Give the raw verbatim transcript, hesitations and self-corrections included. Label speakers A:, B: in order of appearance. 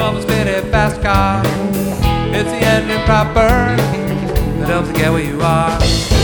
A: of a speedy fast car. It's the engine proper that helps you get where you are.